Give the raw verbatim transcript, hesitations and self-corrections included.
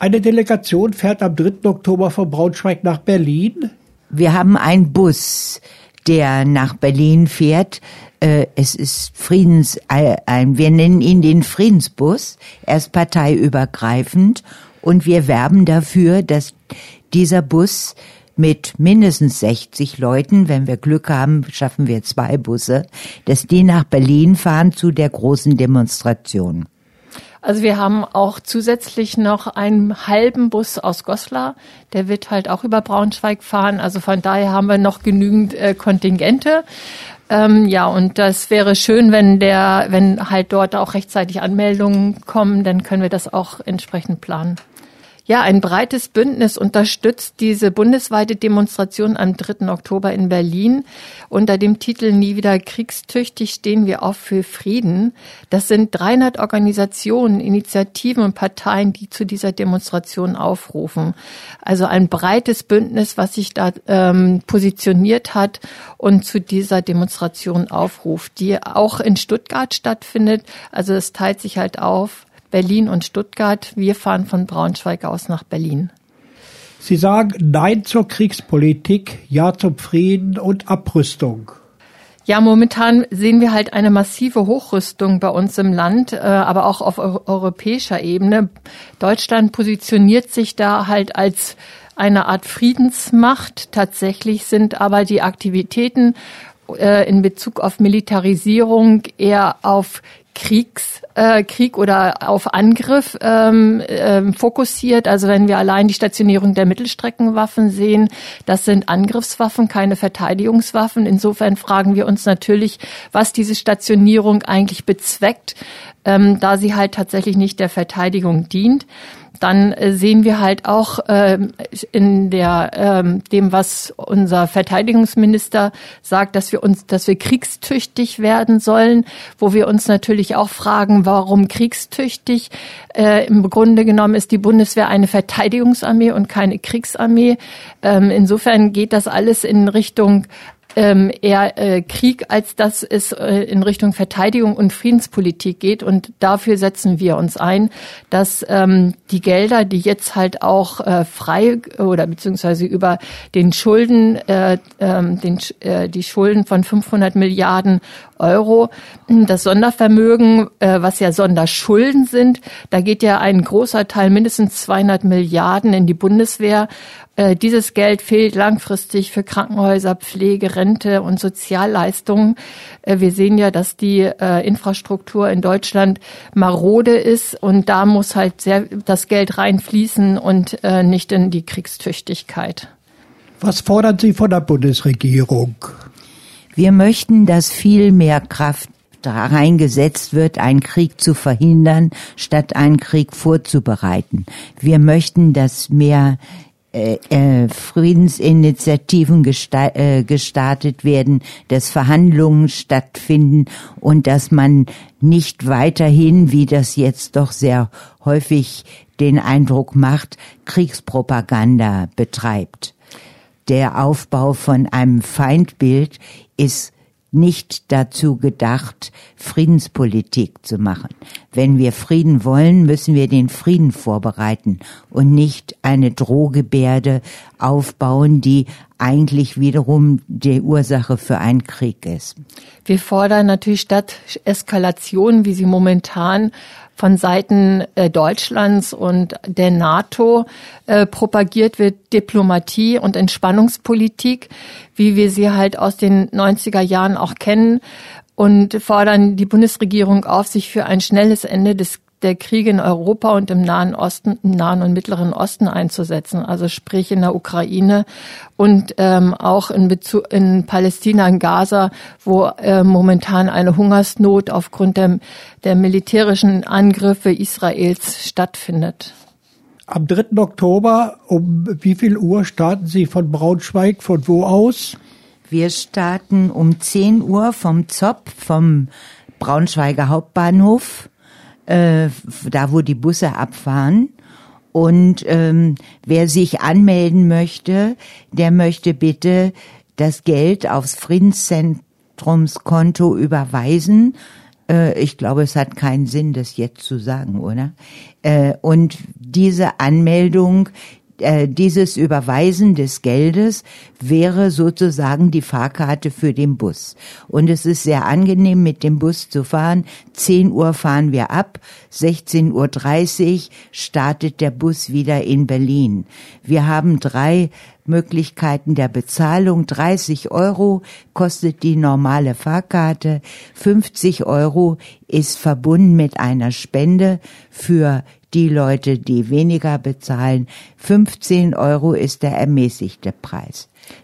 Eine Delegation fährt am dritten Oktober von Braunschweig nach Berlin. Wir haben einen Bus, der nach Berlin fährt. Es ist Friedens, ein, wir nennen ihn den Friedensbus. Er ist parteiübergreifend und wir werben dafür, dass dieser Bus mit mindestens sechzig Leuten, wenn wir Glück haben, schaffen wir zwei Busse, dass die nach Berlin fahren zu der großen Demonstration. Also wir haben auch zusätzlich noch einen halben Bus aus Goslar, der wird halt auch über Braunschweig fahren. Also von daher haben wir noch genügend äh, Kontingente. Ähm, ja, und das wäre schön, wenn der, wenn halt dort auch rechtzeitig Anmeldungen kommen, dann können wir das auch entsprechend planen. Ja, ein breites Bündnis unterstützt diese bundesweite Demonstration am dritten Oktober in Berlin. Unter dem Titel Nie wieder kriegstüchtig stehen wir auf für Frieden. Das sind dreihundert Organisationen, Initiativen und Parteien, die zu dieser Demonstration aufrufen. Also ein breites Bündnis, was sich da ähm, positioniert hat und zu dieser Demonstration aufruft, die auch in Stuttgart stattfindet. Also es teilt sich halt auf. Berlin und Stuttgart. Wir fahren von Braunschweig aus nach Berlin. Sie sagen Nein zur Kriegspolitik, Ja zum Frieden und Abrüstung. Ja, momentan sehen wir halt eine massive Hochrüstung bei uns im Land, aber auch auf europäischer Ebene. Deutschland positioniert sich da halt als eine Art Friedensmacht. Tatsächlich sind aber die Aktivitäten in Bezug auf Militarisierung eher auf Kriegs, äh, Krieg oder auf Angriff ähm, ähm, fokussiert. Also wenn wir allein die Stationierung der Mittelstreckenwaffen sehen, das sind Angriffswaffen, keine Verteidigungswaffen. Insofern fragen wir uns natürlich, was diese Stationierung eigentlich bezweckt, ähm, da sie halt tatsächlich nicht der Verteidigung dient. Dann äh, sehen wir halt auch ähm, in der ähm, dem, was unser Verteidigungsminister sagt, dass wir uns, dass wir kriegstüchtig werden sollen, wo wir uns natürlich auch fragen, warum kriegstüchtig? Äh, im Grunde genommen ist die Bundeswehr eine Verteidigungsarmee und keine Kriegsarmee. Ähm, insofern geht das alles in Richtung Ähm, eher äh, Krieg, als dass es äh, in Richtung Verteidigung und Friedenspolitik geht. Und dafür setzen wir uns ein, dass ähm, die Gelder, die jetzt halt auch äh, frei oder beziehungsweise über den Schulden, äh, äh, den, äh, die Schulden von fünfhundert Milliarden Euro, das Sondervermögen, äh, was ja Sonderschulden sind, da geht ja ein großer Teil, mindestens zweihundert Milliarden in die Bundeswehr. Äh, dieses Geld fehlt langfristig für Krankenhäuser, Pflege, Rente und Sozialleistungen. Äh, wir sehen ja, dass die äh, Infrastruktur in Deutschland marode ist und da muss halt sehr das Geld reinfließen und äh, nicht in die Kriegstüchtigkeit. Was fordern Sie von der Bundesregierung? Wir möchten, dass viel mehr Kraft da reingesetzt wird, einen Krieg zu verhindern, statt einen Krieg vorzubereiten. Wir möchten, dass mehr äh, äh, Friedensinitiativen gesta- äh, gestartet werden, dass Verhandlungen stattfinden und dass man nicht weiterhin, wie das jetzt doch sehr häufig den Eindruck macht, Kriegspropaganda betreibt. Der Aufbau von einem Feindbild ist nicht dazu gedacht, Friedenspolitik zu machen. Wenn wir Frieden wollen, müssen wir den Frieden vorbereiten und nicht eine Drohgebärde aufbauen, die eigentlich wiederum die Ursache für einen Krieg ist. Wir fordern natürlich statt Eskalation, wie sie momentan von Seiten äh, Deutschlands und der NATO äh, propagiert wird, Diplomatie und Entspannungspolitik, wie wir sie halt aus den neunziger Jahren auch kennen, und fordern die Bundesregierung auf, sich für ein schnelles Ende des der Kriege in Europa und im Nahen Osten, im Nahen und Mittleren Osten einzusetzen, also sprich in der Ukraine und ähm, auch in Bezug in Palästina, in Gaza, wo äh, momentan eine Hungersnot aufgrund der, der militärischen Angriffe Israels stattfindet. Am dritten Oktober, um wie viel Uhr starten Sie von Braunschweig? Von wo aus? Wir starten um zehn Uhr vom Zopp, vom Braunschweiger Hauptbahnhof, Äh, da wo die Busse abfahren. Und ähm, wer sich anmelden möchte, der möchte bitte das Geld aufs Friedenszentrumskonto überweisen. Äh, ich glaube, es hat keinen Sinn, das jetzt zu sagen, oder? Äh, und diese Anmeldung, äh, dieses Überweisen des Geldes wäre sozusagen die Fahrkarte für den Bus. Und es ist sehr angenehm, mit dem Bus zu fahren. zehn Uhr fahren wir ab, sechzehn Uhr dreißig startet der Bus wieder in Berlin. Wir haben drei Möglichkeiten der Bezahlung. dreißig Euro kostet die normale Fahrkarte, fünfzig Euro ist verbunden mit einer Spende für die Leute, die weniger bezahlen. fünfzehn Euro ist der ermäßigte Preis.